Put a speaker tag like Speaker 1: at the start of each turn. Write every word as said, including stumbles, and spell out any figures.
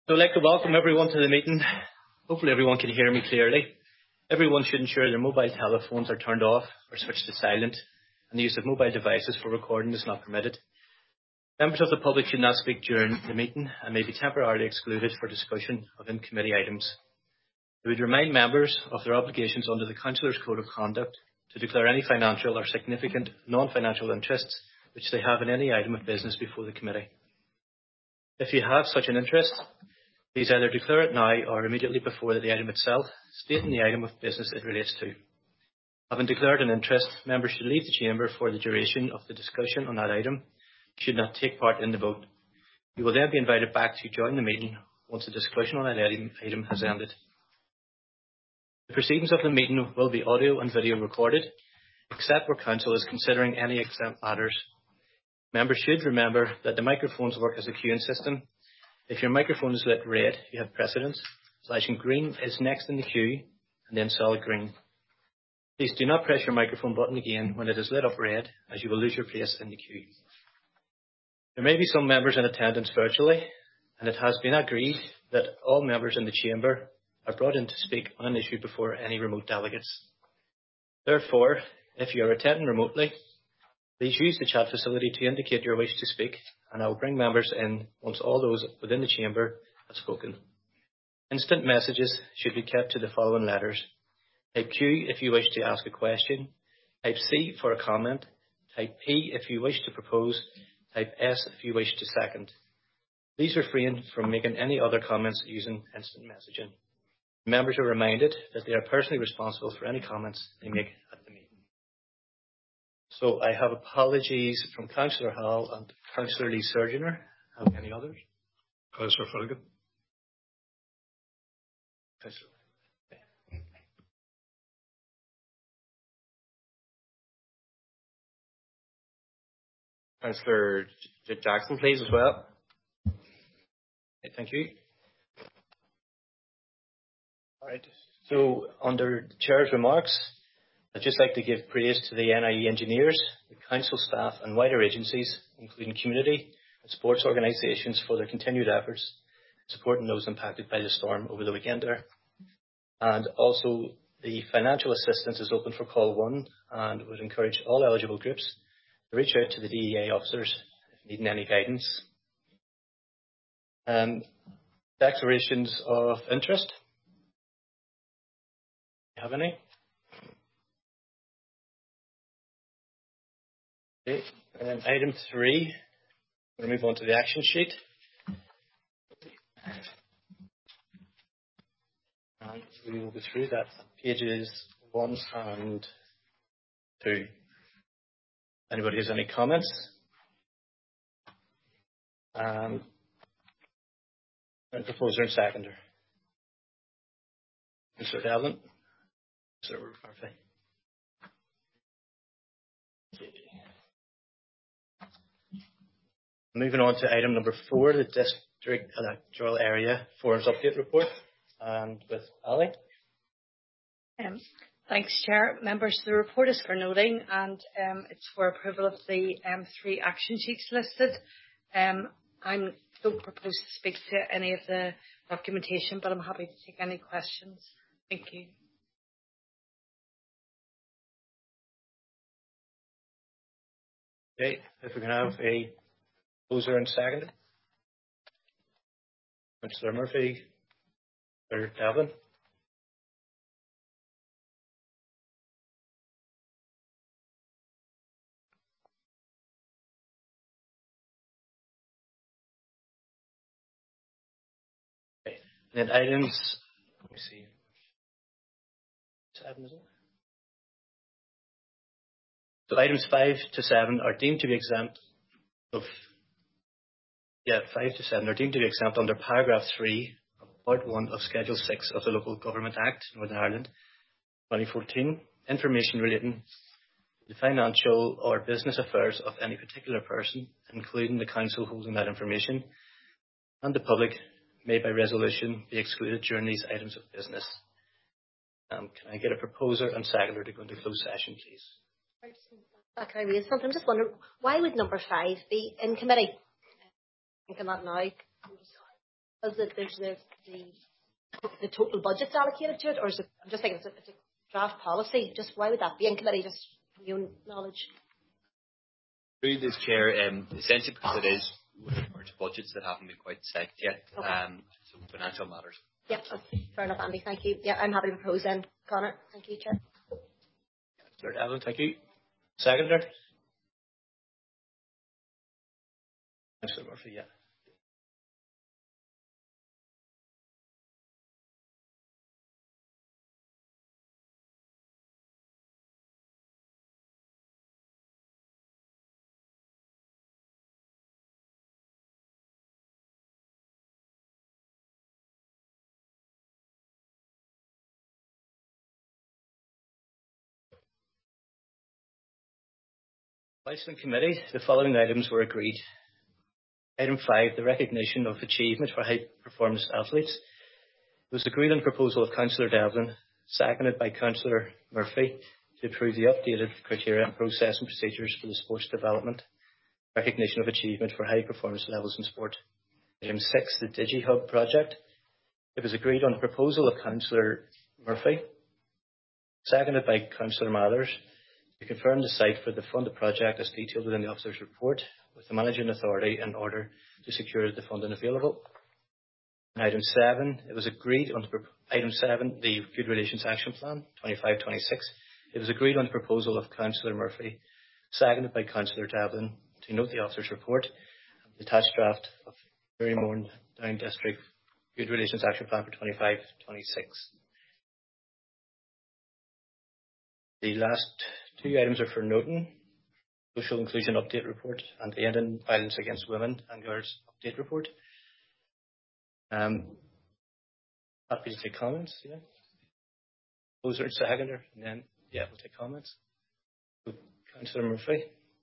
Speaker 1: So I'd like to welcome everyone to the meeting. Hopefully everyone can hear me clearly. Everyone should ensure their mobile telephones are turned off or switched to silent, and the use of mobile devices for recording is not permitted. Members of the public should not speak during the meeting and may be temporarily excluded for discussion of in-committee items. I would remind members of their obligations under the Councillors' Code of Conduct to declare any financial or significant non-financial interests which they have in any item of business before the committee. If you have such an interest, please either declare it now or immediately before the item itself, stating the item of business it relates to. Having declared an interest, members should leave the chamber for the duration of the discussion on that item, should not take part in the vote. You will then be invited back to join the meeting once the discussion on that item, item has ended. The proceedings of the meeting will be audio and video recorded, except where Council is considering any exempt matters. Members should remember that the microphones work as a queuing system. If your microphone is lit red, you have precedence. Flashing green is next in the queue, and then solid green. Please do not press your microphone button again when it is lit up red, as you will lose your place in the queue. There may be some members in attendance virtually, and it has been agreed that all members in the chamber are brought in to speak on an issue before any remote delegates. Therefore, if you are attending remotely, please use the chat facility to indicate your wish to speak, and I will bring members in once all those within the chamber have spoken. Instant messages should be kept to the following letters. Type Q if you wish to ask a question. Type C for a comment. Type P if you wish to propose. Type S if you wish to second. Please refrain from making any other comments using instant messaging. Members are reminded that they are personally responsible for any comments they make at the meeting. So I have apologies from Councillor Hall and Councillor Lee Surgeoner. Have any others?
Speaker 2: Councillor Finnegan.
Speaker 1: Councillor. Okay.
Speaker 3: Councillor Jackson, please, as well.
Speaker 1: Okay, thank you. All right. So under the Chair's remarks, I'd just like to give praise to the N I E engineers, the Council staff and wider agencies, including community and sports organisations, for their continued efforts supporting those impacted by the storm over the weekend there. And also the financial assistance is open for call one and would encourage all eligible groups to reach out to the D E A officers if needing any guidance. Um, declarations of interest. Do you have any? Okay, and then item three, we'll move on to the action sheet. And we will go through that pages one and two. Anybody has any comments? Um, and proposer and seconder. Mister Devlin. Mister Murphy. Moving on to item number four, the District Electoral Area Forums Update Report, and with Ali.
Speaker 4: Um, thanks, Chair. Members, the report is for noting, and um, it's for approval of the um, three action sheets listed. Um, I don't propose to speak to any of the documentation, but I'm happy to take any questions. Thank you.
Speaker 1: Okay, if we can have a proposer and seconder. Mister Murphy or Devlin. Okay, and then items, let me see. Seven, is it? So items five to seven are deemed to be exempt of Yeah, five to seven are deemed to be exempt under paragraph three of part one of Schedule six of the Local Government Act, Northern Ireland, twenty fourteen, information relating to the financial or business affairs of any particular person, including the Council holding that information, and the public may by resolution be excluded during these items of business. Um, can I get a proposer and seconder to go into closed session, please?
Speaker 5: Uh, can I raise something? I'm just wondering, why would number five be in committee? Thinking that now. is it there's the, the the total budget's allocated to it, or is it? I'm just thinking it's a, it's a draft policy. Just why would that be in committee? Just from your own knowledge.
Speaker 3: Through this chair, um, essentially because it is with regard to budgets that haven't been quite set yet,
Speaker 5: Okay.
Speaker 3: um, so financial matters.
Speaker 5: Yeah, that's fair enough, Andy. Thank you. Yeah, I'm happy to propose then, Connor. Thank you, Chair.
Speaker 1: Councillor Devlin, thank you. Seconder? Councillor Murphy, yeah. Whilst in committee, the following items were agreed. Item five, the recognition of achievement for high performance athletes. It was agreed on the proposal of Councillor Devlin, seconded by Councillor Murphy, to approve the updated criteria and process and procedures for the sports development, recognition of achievement for high performance levels in sport. Item six, the DigiHub project. It was agreed on the proposal of Councillor Murphy, seconded by Councillor Mathers, to confirm the site for the funded project as detailed within the officer's report with the managing authority in order to secure the funding available. And item seven, it was agreed on the pro- item seven, the Good Relations Action Plan twenty-five twenty-six. It was agreed on the proposal of Councillor Murphy, seconded by Councillor Devlin, to note the officer's report, the attached draft of Derrymorn Down District Good Relations Action Plan for twenty-five twenty-six. The last two items are for noting: Social Inclusion Update Report and the Ending Violence Against Women and Girls Update Report. Um, happy to take comments, yeah. Those are seconder, and then, yeah, we'll take comments. Councillor Murphy.